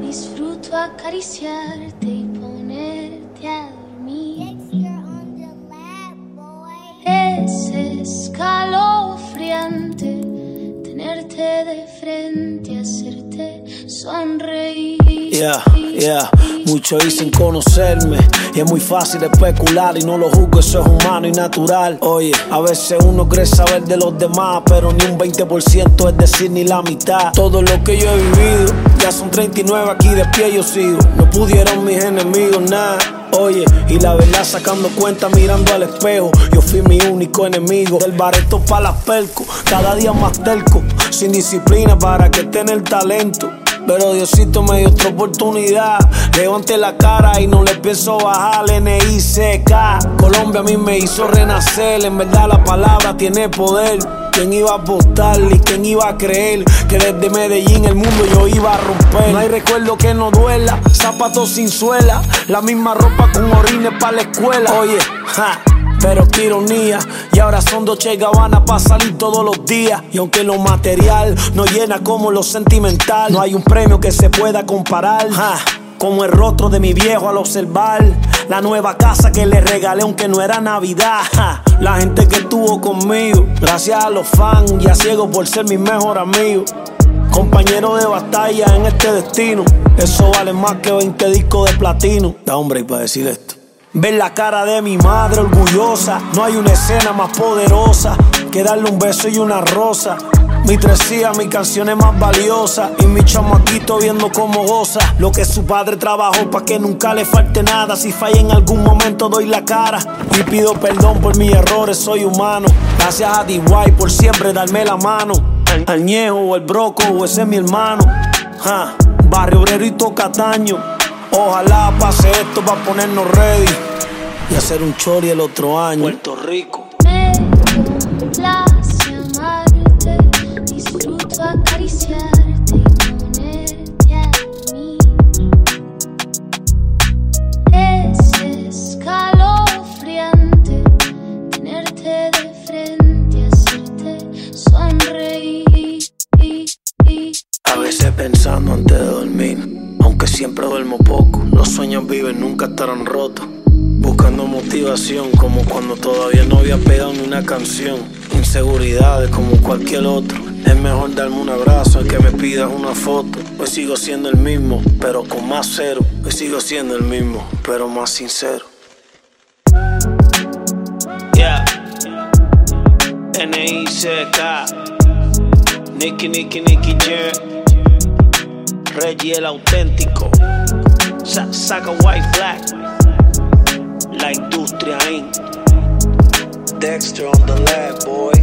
Disfruto acariciarte y ponerte a dormir. Es escalofriante tenerte de frente, hacerte sonreír. Muchos dicen conocerme y es muy fácil especular y no lo juzgo, eso es humano y natural. Oye, a veces uno cree saber de los demás, pero ni un 20%, es decir, ni la mitad. Todo lo que yo he vivido, ya son 39, aquí de pie yo sigo. No pudieron mis enemigos nada. Oye, y la verdad sacando cuenta mirando al espejo, yo fui mi único enemigo. Del bareto pa' las percos, cada día más terco, sin disciplina para que esté en el talento. Pero Diosito me dio otra oportunidad. Levanté la cara y no le pienso bajar. NICK, Colombia a mí me hizo renacer. En verdad la palabra tiene poder. ¿Quién iba a apostar y quién iba a creer que desde Medellín el mundo yo iba a romper? No hay recuerdo que no duela, zapatos sin suela, la misma ropa con orines para la escuela. Oye, pero qué ironía, y ahora son Dolce & Gabbana pa' salir todos los días. Y aunque lo material no llena como lo sentimental, no hay un premio que se pueda comparar como el rostro de mi viejo al observar la nueva casa que le regalé aunque no era Navidad. La gente que estuvo conmigo, gracias a los fans y a ciego por ser mi mejor amigo. Compañero de batalla en este destino, eso vale más que 20 discos de platino. Da hombre para decir esto. Ver la cara de mi madre orgullosa, no hay una escena más poderosa que darle un beso y una rosa. Mi 3 hijas, mi canción es más valiosa, y mi chamaquito viendo cómo goza lo que su padre trabajó pa' que nunca le falte nada. Si falla en algún momento doy la cara y pido perdón por mis errores, soy humano. Gracias a D.Y. por siempre darme la mano. Al Ñejo o el Broco, o ese es mi hermano. Barrio Obrero y Tocataño. Ojalá pase esto pa' ponernos ready y hacer un chori el otro año. Puerto Rico. Me complace amarte, disfruto acariciarte y ponerte a mí. Es escalofriante tenerte de frente, hacerte sonreír. A veces pensando antes de dormir, aunque siempre duermo poco, los sueños viven, nunca estarán rotos. Buscando motivación como cuando todavía no había pegado ni una canción. Inseguridades como cualquier otro, es mejor darme un abrazo al que me pidas una foto. Hoy sigo siendo el mismo, pero con más cero. Hoy sigo siendo el mismo, pero más sincero. NICK, Nicky Jam, Reggie el auténtico, Saca White Black, La Industria Inc. Dexter on the lab, boy.